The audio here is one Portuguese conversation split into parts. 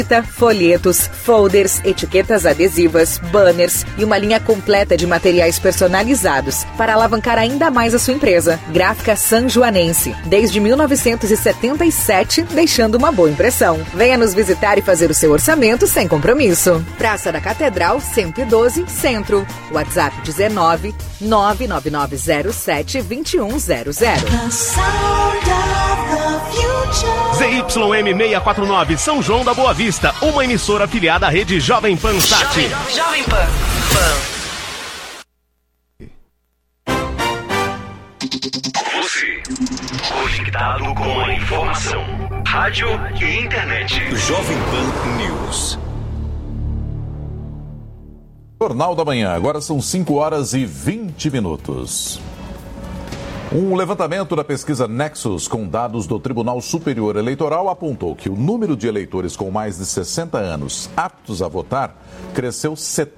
Folhetos, folders, etiquetas adesivas, banners e uma linha completa de materiais personalizados para alavancar ainda mais a sua empresa. Gráfica Sanjoanense, desde 1977, deixando uma boa impressão. Venha nos visitar e fazer o seu orçamento sem compromisso. Praça da Catedral, 112, Centro. WhatsApp 19 99907 2100. ZYM 649, São João da Boa Vista, uma emissora afiliada à rede Jovem Pan Sat. Jovem Pan. Você, conectado com a informação, rádio e internet. Jovem Pan News. Jornal da Manhã, agora são 5h20. Um levantamento da pesquisa Nexus com dados do Tribunal Superior Eleitoral apontou que o número de eleitores com mais de 60 anos aptos a votar cresceu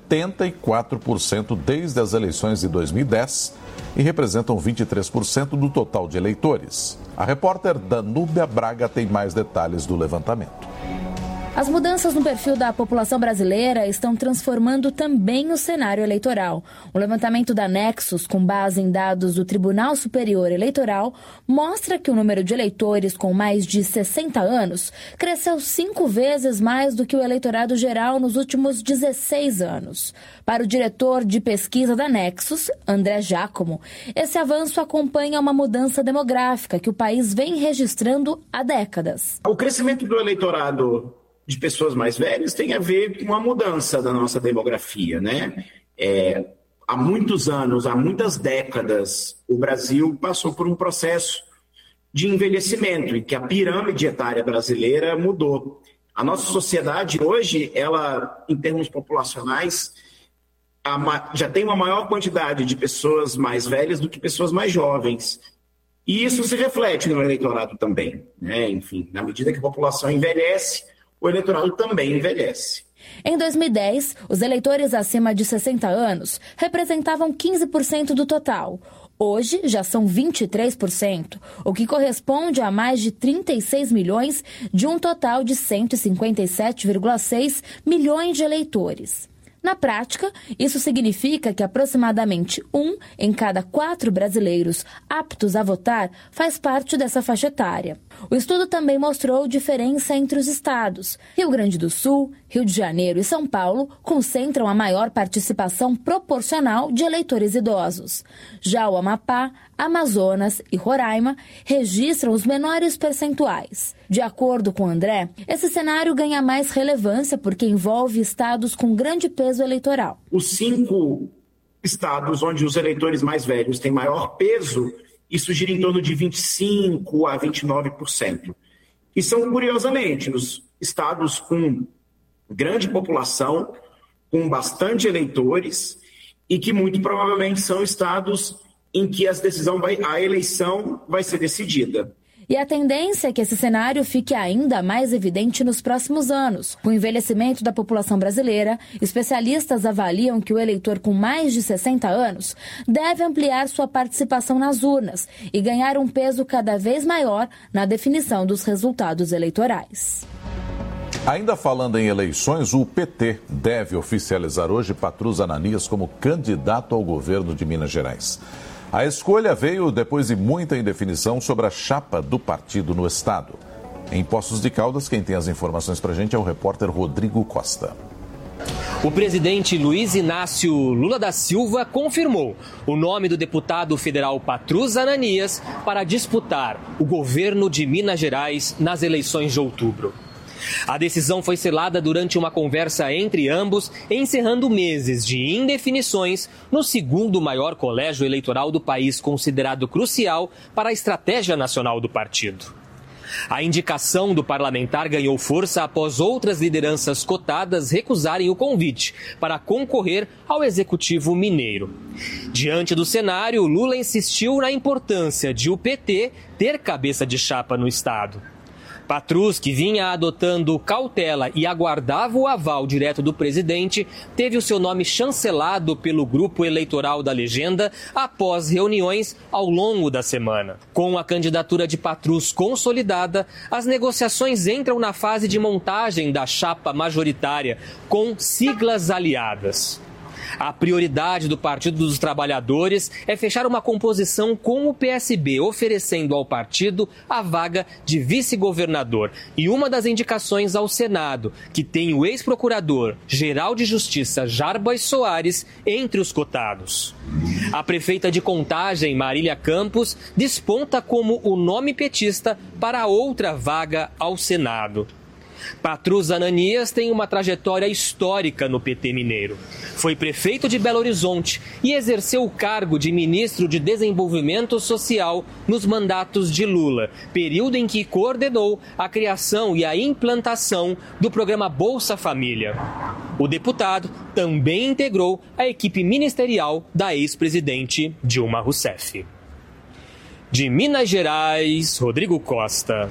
74% desde as eleições de 2010 e representam 23% do total de eleitores. A repórter Danúbia Braga tem mais detalhes do levantamento. As mudanças no perfil da população brasileira estão transformando também o cenário eleitoral. O levantamento da Nexus, com base em dados do Tribunal Superior Eleitoral, mostra que o número de eleitores com mais de 60 anos cresceu 5 vezes mais do que o eleitorado geral nos últimos 16 anos. Para o diretor de pesquisa da Nexus, André Giacomo, esse avanço acompanha uma mudança demográfica que o país vem registrando há décadas. O crescimento do eleitorado de pessoas mais velhas tem a ver com a mudança da nossa demografia, né? Há muitos anos, há muitas décadas, o Brasil passou por um processo de envelhecimento, em que a pirâmide etária brasileira mudou. A nossa sociedade hoje, ela, em termos populacionais, já tem uma maior quantidade de pessoas mais velhas do que pessoas mais jovens. E isso se reflete no eleitorado também, né? Enfim, na medida que a população envelhece, o eleitorado também envelhece. Em 2010, os eleitores acima de 60 anos representavam 15% do total. Hoje, já são 23%, o que corresponde a mais de 36 milhões de um total de 157,6 milhões de eleitores. Na prática, isso significa que aproximadamente 1 em cada 4 brasileiros aptos a votar faz parte dessa faixa etária. O estudo também mostrou diferença entre os estados. Rio Grande do Sul, Rio de Janeiro e São Paulo concentram a maior participação proporcional de eleitores idosos. Já o Amapá, Amazonas e Roraima registram os menores percentuais. De acordo com André, esse cenário ganha mais relevância porque envolve estados com grande peso eleitoral. Os 5 estados onde os eleitores mais velhos têm maior peso, isso gira em torno de 25% a 29%. E são, curiosamente, os estados com grande população, com bastante eleitores, e que muito provavelmente são estados em que a eleição vai ser decidida. E a tendência é que esse cenário fique ainda mais evidente nos próximos anos. Com o envelhecimento da população brasileira, especialistas avaliam que o eleitor com mais de 60 anos deve ampliar sua participação nas urnas e ganhar um peso cada vez maior na definição dos resultados eleitorais. Ainda falando em eleições, o PT deve oficializar hoje Patrus Ananias como candidato ao governo de Minas Gerais. A escolha veio depois de muita indefinição sobre a chapa do partido no estado. Em Poços de Caldas, quem tem as informações para a gente é o repórter Rodrigo Costa. O presidente Luiz Inácio Lula da Silva confirmou o nome do deputado federal Patrus Ananias para disputar o governo de Minas Gerais nas eleições de outubro. A decisão foi selada durante uma conversa entre ambos, encerrando meses de indefinições no segundo maior colégio eleitoral do país, considerado crucial para a estratégia nacional do partido. A indicação do parlamentar ganhou força após outras lideranças cotadas recusarem o convite para concorrer ao executivo mineiro. Diante do cenário, Lula insistiu na importância de o PT ter cabeça de chapa no estado. Patrus, que vinha adotando cautela e aguardava o aval direto do presidente, teve o seu nome chancelado pelo grupo eleitoral da legenda após reuniões ao longo da semana. Com a candidatura de Patrus consolidada, as negociações entram na fase de montagem da chapa majoritária, com siglas aliadas. A prioridade do Partido dos Trabalhadores é fechar uma composição com o PSB, oferecendo ao partido a vaga de vice-governador e uma das indicações ao Senado, que tem o ex-procurador-geral de Justiça Jarbas Soares entre os cotados. A prefeita de Contagem, Marília Campos, desponta como o nome petista para outra vaga ao Senado. Patrus Ananias tem uma trajetória histórica no PT mineiro. Foi prefeito de Belo Horizonte e exerceu o cargo de ministro de Desenvolvimento Social nos mandatos de Lula, período em que coordenou a criação e a implantação do programa Bolsa Família. O deputado também integrou a equipe ministerial da ex-presidente Dilma Rousseff. De Minas Gerais, Rodrigo Costa.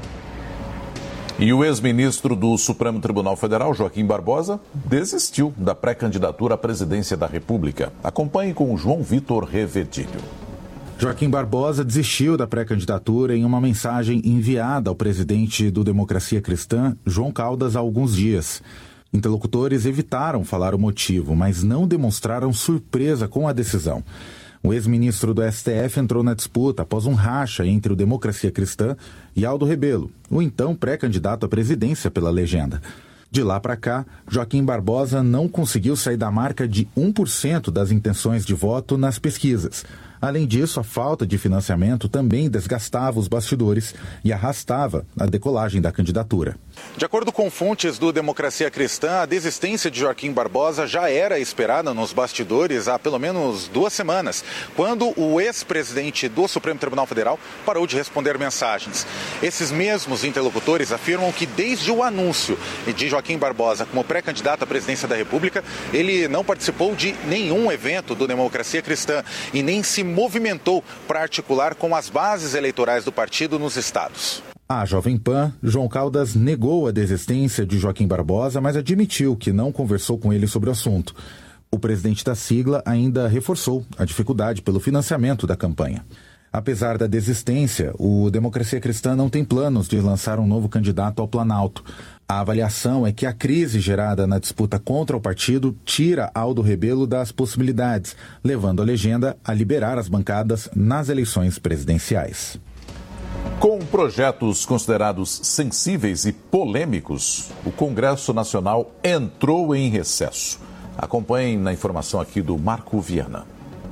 E o ex-ministro do Supremo Tribunal Federal, Joaquim Barbosa, desistiu da pré-candidatura à presidência da República. Acompanhe com o João Vitor Revedilho. Joaquim Barbosa desistiu da pré-candidatura em uma mensagem enviada ao presidente do Democracia Cristã, João Caldas, há alguns dias. Interlocutores evitaram falar o motivo, mas não demonstraram surpresa com a decisão. O ex-ministro do STF entrou na disputa após um racha entre o Democracia Cristã e Aldo Rebelo, o então pré-candidato à presidência pela legenda. De lá para cá, Joaquim Barbosa não conseguiu sair da marca de 1% das intenções de voto nas pesquisas. Além disso, a falta de financiamento também desgastava os bastidores e arrastava a decolagem da candidatura. De acordo com fontes do Democracia Cristã, a desistência de Joaquim Barbosa já era esperada nos bastidores há pelo menos 2 semanas, quando o ex-presidente do Supremo Tribunal Federal parou de responder mensagens. Esses mesmos interlocutores afirmam que desde o anúncio de Joaquim Barbosa como pré-candidato à presidência da República, ele não participou de nenhum evento do Democracia Cristã e nem se movimentou para articular com as bases eleitorais do partido nos estados. A Jovem Pan, João Caldas negou a desistência de Joaquim Barbosa, mas admitiu que não conversou com ele sobre o assunto. O presidente da sigla ainda reforçou a dificuldade pelo financiamento da campanha. Apesar da desistência, o Democracia Cristã não tem planos de lançar um novo candidato ao Planalto. A avaliação é que a crise gerada na disputa contra o partido tira Aldo Rebelo das possibilidades, levando a legenda a liberar as bancadas nas eleições presidenciais. Com projetos considerados sensíveis e polêmicos, o Congresso Nacional entrou em recesso. Acompanhem na informação aqui do Marco Viana.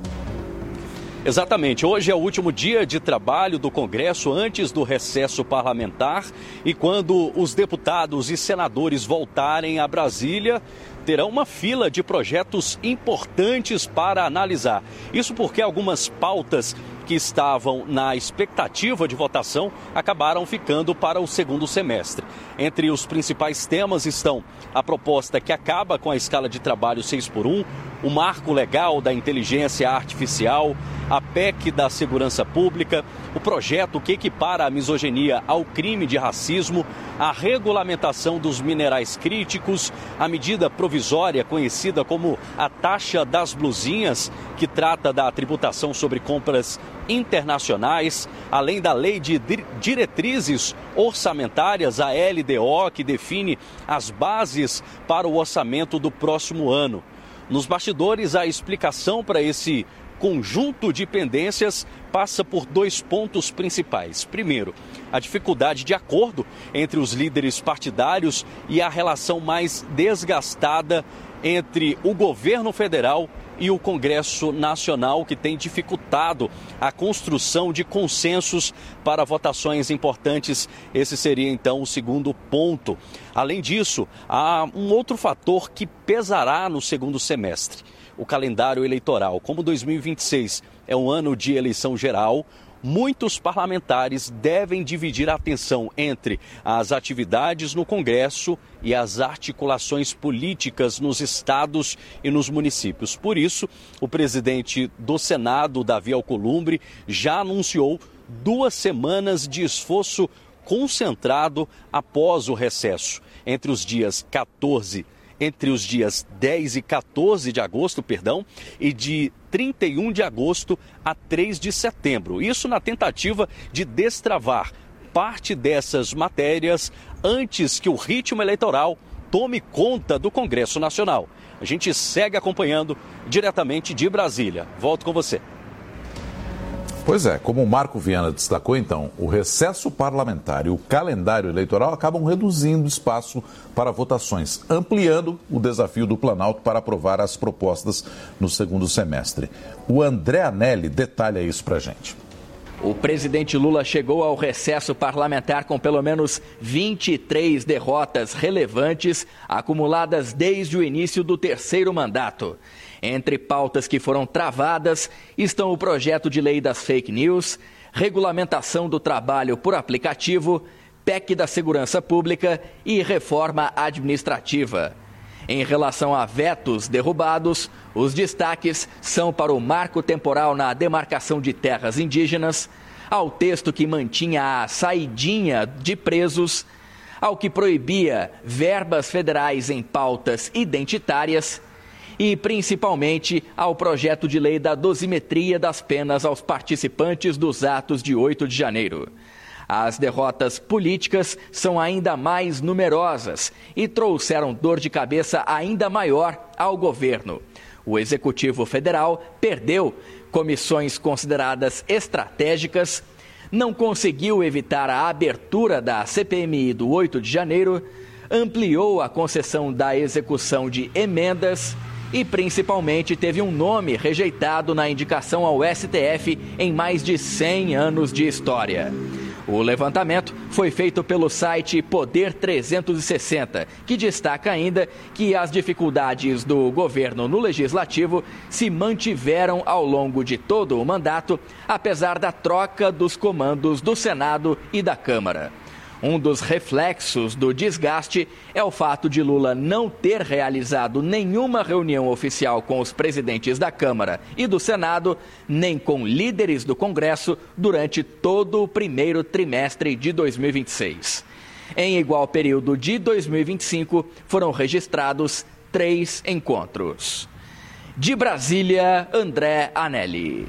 Exatamente. Hoje é o último dia de trabalho do Congresso antes do recesso parlamentar e quando os deputados e senadores voltarem a Brasília, terão uma fila de projetos importantes para analisar. Isso porque algumas pautas que estavam na expectativa de votação acabaram ficando para o segundo semestre. Entre os principais temas estão a proposta que acaba com a escala de trabalho 6x1, o marco legal da inteligência artificial, a PEC da segurança pública, o projeto que equipara a misoginia ao crime de racismo, a regulamentação dos minerais críticos, a medida provisória conhecida como a taxa das blusinhas, que trata da tributação sobre compras internacionais, além da Lei de Diretrizes Orçamentárias, a LDO, que define as bases para o orçamento do próximo ano. Nos bastidores, a explicação para esse conjunto de pendências passa por 2 pontos principais. Primeiro, a dificuldade de acordo entre os líderes partidários e a relação mais desgastada entre o governo federal e o Congresso Nacional, que tem dificultado a construção de consensos para votações importantes. Esse seria, então, o segundo ponto. Além disso, há um outro fator que pesará no segundo semestre: o calendário eleitoral. Como 2026 é um ano de eleição geral, muitos parlamentares devem dividir a atenção entre as atividades no Congresso e as articulações políticas nos estados e nos municípios. Por isso, o presidente do Senado, Davi Alcolumbre, já anunciou 2 semanas de esforço concentrado após o recesso, entre os dias 10 e 14 de agosto, e de 31 de agosto a 3 de setembro. Isso na tentativa de destravar parte dessas matérias antes que o ritmo eleitoral tome conta do Congresso Nacional. A gente segue acompanhando diretamente de Brasília. Volto com você. Pois é, como o Marco Viana destacou, então, o recesso parlamentar e o calendário eleitoral acabam reduzindo espaço para votações, ampliando o desafio do Planalto para aprovar as propostas no segundo semestre. O André Anelli detalha isso para a gente. O presidente Lula chegou ao recesso parlamentar com pelo menos 23 derrotas relevantes acumuladas desde o início do terceiro mandato. Entre pautas que foram travadas estão o projeto de lei das fake news, regulamentação do trabalho por aplicativo, PEC da segurança pública e reforma administrativa. Em relação a vetos derrubados, os destaques são para o marco temporal na demarcação de terras indígenas, ao texto que mantinha a saidinha de presos, ao que proibia verbas federais em pautas identitárias e, principalmente, ao projeto de lei da dosimetria das penas aos participantes dos atos de 8 de janeiro. As derrotas políticas são ainda mais numerosas e trouxeram dor de cabeça ainda maior ao governo. O Executivo Federal perdeu comissões consideradas estratégicas, não conseguiu evitar a abertura da CPMI do 8 de janeiro, ampliou a concessão da execução de emendas e, principalmente, teve um nome rejeitado na indicação ao STF em mais de 100 anos de história. O levantamento foi feito pelo site Poder 360, que destaca ainda que as dificuldades do governo no legislativo se mantiveram ao longo de todo o mandato, apesar da troca dos comandos do Senado e da Câmara. Um dos reflexos do desgaste é o fato de Lula não ter realizado nenhuma reunião oficial com os presidentes da Câmara e do Senado, nem com líderes do Congresso durante todo o primeiro trimestre de 2026. Em igual período de 2025, foram registrados 3 encontros. De Brasília, André Anelli.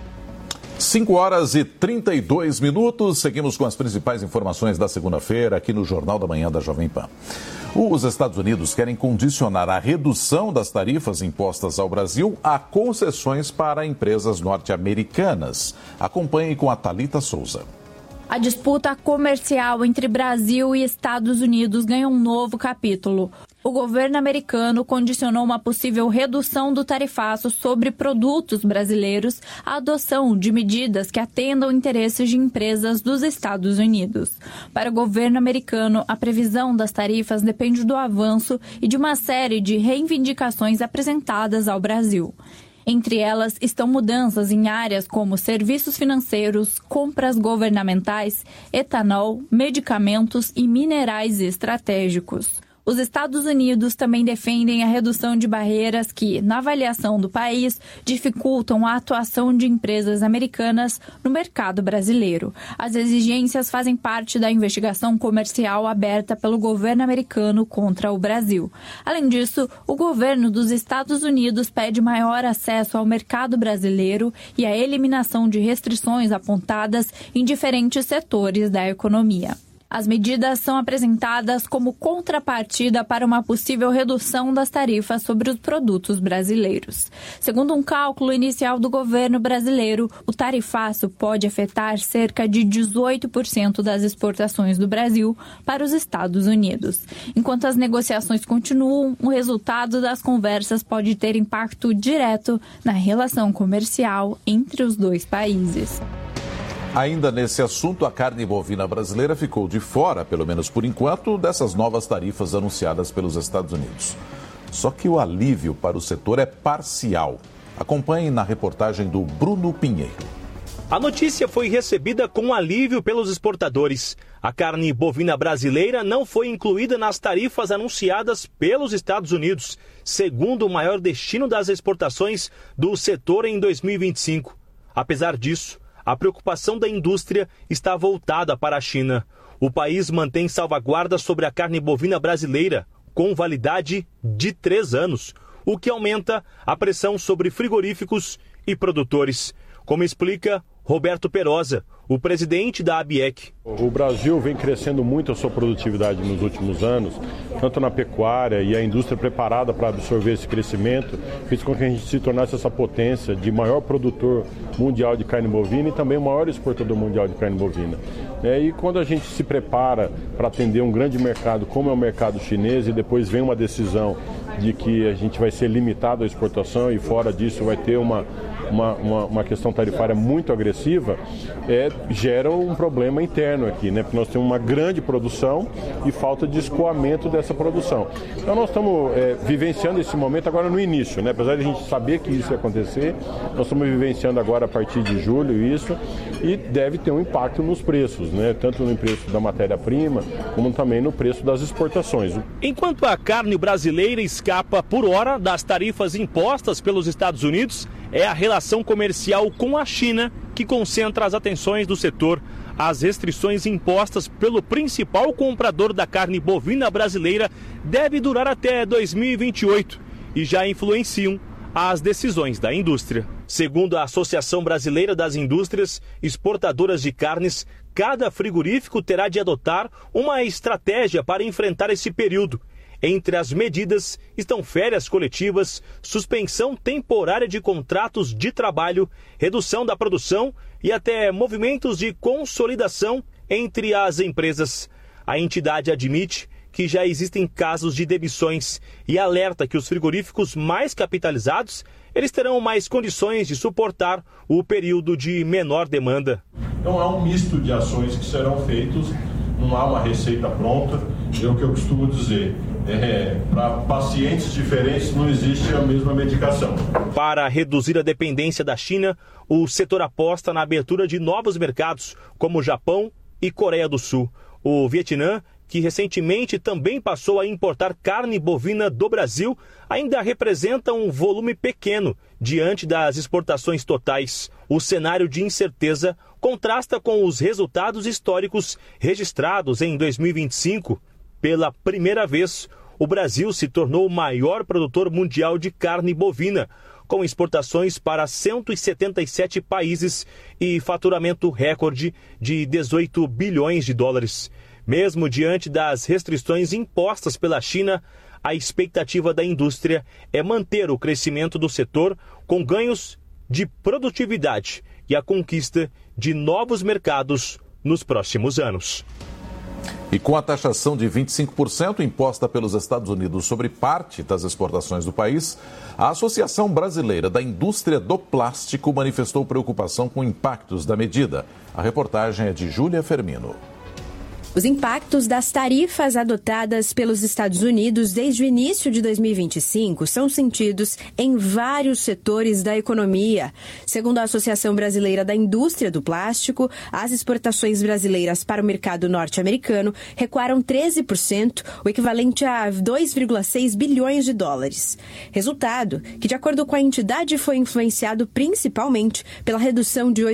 5 horas e 32 minutos, seguimos com as principais informações da segunda-feira aqui no Jornal da Manhã da Jovem Pan. Os Estados Unidos querem condicionar a redução das tarifas impostas ao Brasil a concessões para empresas norte-americanas. Acompanhe com a Thalita Souza. A disputa comercial entre Brasil e Estados Unidos ganha um novo capítulo. O governo americano condicionou uma possível redução do tarifaço sobre produtos brasileiros à adoção de medidas que atendam interesses de empresas dos Estados Unidos. Para o governo americano, a previsão das tarifas depende do avanço e de uma série de reivindicações apresentadas ao Brasil. Entre elas estão mudanças em áreas como serviços financeiros, compras governamentais, etanol, medicamentos e minerais estratégicos. Os Estados Unidos também defendem a redução de barreiras que, na avaliação do país, dificultam a atuação de empresas americanas no mercado brasileiro. As exigências fazem parte da investigação comercial aberta pelo governo americano contra o Brasil. Além disso, o governo dos Estados Unidos pede maior acesso ao mercado brasileiro e a eliminação de restrições apontadas em diferentes setores da economia. As medidas são apresentadas como contrapartida para uma possível redução das tarifas sobre os produtos brasileiros. Segundo um cálculo inicial do governo brasileiro, o tarifaço pode afetar cerca de 18% das exportações do Brasil para os Estados Unidos. Enquanto as negociações continuam, o resultado das conversas pode ter impacto direto na relação comercial entre os dois países. Ainda nesse assunto, a carne bovina brasileira ficou de fora, pelo menos por enquanto, dessas novas tarifas anunciadas pelos Estados Unidos. Só que o alívio para o setor é parcial. Acompanhe na reportagem do Bruno Pinheiro. A notícia foi recebida com alívio pelos exportadores. A carne bovina brasileira não foi incluída nas tarifas anunciadas pelos Estados Unidos, segundo o maior destino das exportações do setor em 2025. Apesar disso, a preocupação da indústria está voltada para a China. o país mantém salvaguarda sobre a carne bovina brasileira, com validade de 3 anos, o que aumenta a pressão sobre frigoríficos e produtores, como explica Roberto Perosa, o presidente da ABIEC. O Brasil vem crescendo muito a sua produtividade nos últimos anos, tanto na pecuária, e a indústria preparada para absorver esse crescimento fez com que a gente se tornasse essa potência de maior produtor mundial de carne bovina e também o maior exportador mundial de carne bovina. E quando a gente se prepara para atender um grande mercado como é o mercado chinês e depois vem uma decisão de que a gente vai ser limitado à exportação e fora disso vai ter uma questão tarifária muito agressiva, gera um problema interno aqui, né? Porque nós temos uma grande produção e falta de escoamento dessa produção. Então nós estamos vivenciando esse momento agora no início, né? Apesar de a gente saber que isso ia acontecer, nós estamos vivenciando agora a partir de julho isso, e deve ter um impacto nos preços, né? Tanto no preço da matéria-prima, como também no preço das exportações. Enquanto a carne brasileira escapa por hora das tarifas impostas pelos Estados Unidos, é a relação comercial com a China que concentra as atenções do setor. As restrições impostas pelo principal comprador da carne bovina brasileira devem durar até 2028 e já influenciam as decisões da indústria. Segundo a Associação Brasileira das Indústrias Exportadoras de Carnes, cada frigorífico terá de adotar uma estratégia para enfrentar esse período. Entre as medidas estão férias coletivas, suspensão temporária de contratos de trabalho, redução da produção e até movimentos de consolidação entre as empresas. A entidade admite que já existem casos de demissões e alerta que os frigoríficos mais capitalizados eles terão mais condições de suportar o período de menor demanda. Então há um misto de ações que serão feitos, não há uma receita pronta, é o que eu costumo dizer. Para pacientes diferentes não existe a mesma medicação. Para reduzir a dependência da China, o setor aposta na abertura de novos mercados, como Japão e Coreia do Sul. O Vietnã, que recentemente também passou a importar carne bovina do Brasil, ainda representa um volume pequeno diante das exportações totais. O cenário de incerteza contrasta com os resultados históricos registrados em 2025. Pela primeira vez, o Brasil se tornou o maior produtor mundial de carne bovina, com exportações para 177 países e faturamento recorde de 18 bilhões de dólares. Mesmo diante das restrições impostas pela China, a expectativa da indústria é manter o crescimento do setor com ganhos de produtividade e a conquista de novos mercados nos próximos anos. E com a taxação de 25% imposta pelos Estados Unidos sobre parte das exportações do país, a Associação Brasileira da Indústria do Plástico manifestou preocupação com impactos da medida. A reportagem é de Júlia Fermino. Os impactos das tarifas adotadas pelos Estados Unidos desde o início de 2025 são sentidos em vários setores da economia. Segundo a Associação Brasileira da Indústria do Plástico, as exportações brasileiras para o mercado norte-americano recuaram 13%, o equivalente a 2,6 bilhões de dólares. Resultado que, de acordo com a entidade, foi influenciado principalmente pela redução de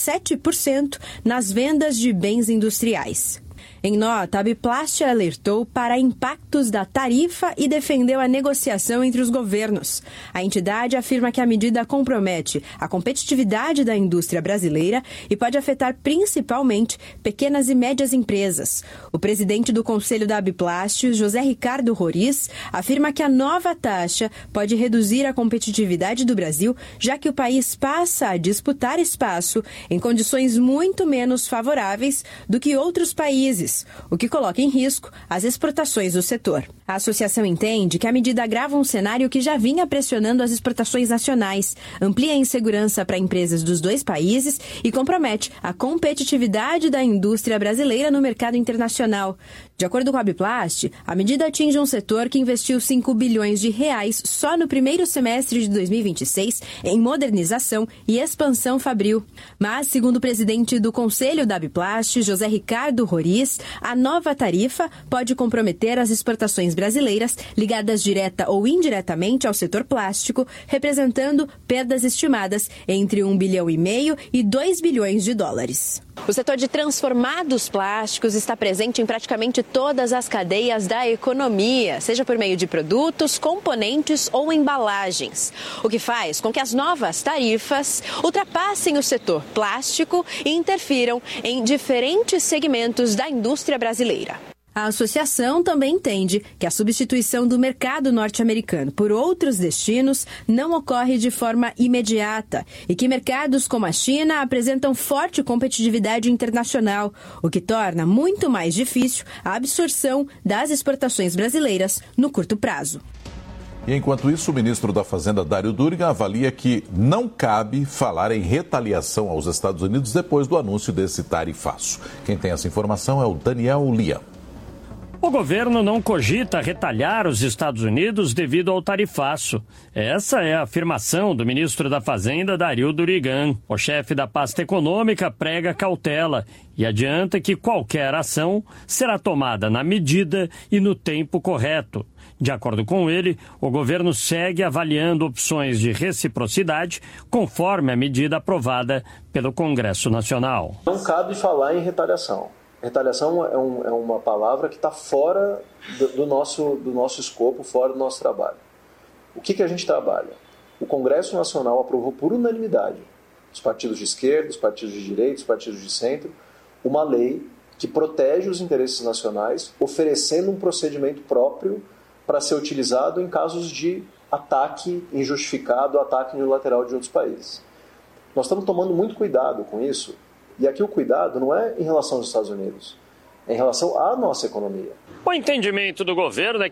8,7% nas vendas de bens industriais. Em nota, a Biplast alertou para impactos da tarifa e defendeu a negociação entre os governos. A entidade afirma que a medida compromete a competitividade da indústria brasileira e pode afetar principalmente pequenas e médias empresas. O presidente do Conselho da Biplast, José Ricardo Roriz, afirma que a nova taxa pode reduzir a competitividade do Brasil, já que o país passa a disputar espaço em condições muito menos favoráveis do que outros países, o que coloca em risco as exportações do setor. A associação entende que a medida agrava um cenário que já vinha pressionando as exportações nacionais, amplia a insegurança para empresas dos dois países e compromete a competitividade da indústria brasileira no mercado internacional. De acordo com a Biplast, a medida atinge um setor que investiu 5 bilhões de reais só no primeiro semestre de 2026 em modernização e expansão fabril. Mas, segundo o presidente do Conselho da Biplast, José Ricardo Roriz, a nova tarifa pode comprometer as exportações brasileiras ligadas direta ou indiretamente ao setor plástico, representando perdas estimadas entre 1,5 bilhão e 2 bilhões de dólares. O setor de transformados plásticos está presente em praticamente todas as cadeias da economia, seja por meio de produtos, componentes ou embalagens. O que faz com que as novas tarifas ultrapassem o setor plástico e interfiram em diferentes segmentos da indústria brasileira. A associação também entende que a substituição do mercado norte-americano por outros destinos não ocorre de forma imediata e que mercados como a China apresentam forte competitividade internacional, o que torna muito mais difícil a absorção das exportações brasileiras no curto prazo. E enquanto isso, o ministro da Fazenda, Dário Durigan, avalia que não cabe falar em retaliação aos Estados Unidos depois do anúncio desse tarifaço. Quem tem essa informação é o Daniel Lian. O governo não cogita retalhar os Estados Unidos devido ao tarifaço. Essa é a afirmação do ministro da Fazenda, Dário Durigan. O chefe da pasta econômica prega cautela e adianta que qualquer ação será tomada na medida e no tempo correto. De acordo com ele, o governo segue avaliando opções de reciprocidade conforme a medida aprovada pelo Congresso Nacional. Não cabe falar em retaliação. Retaliação é uma palavra que está fora do nosso escopo, fora do nosso trabalho. O que a gente trabalha? O Congresso Nacional aprovou por unanimidade, os partidos de esquerda, os partidos de direita, os partidos de centro, uma lei que protege os interesses nacionais, oferecendo um procedimento próprio para ser utilizado em casos de ataque injustificado, ataque unilateral de outros países. Nós estamos tomando muito cuidado com isso. E aqui o cuidado não é em relação aos Estados Unidos, é em relação à nossa economia. O entendimento do governo é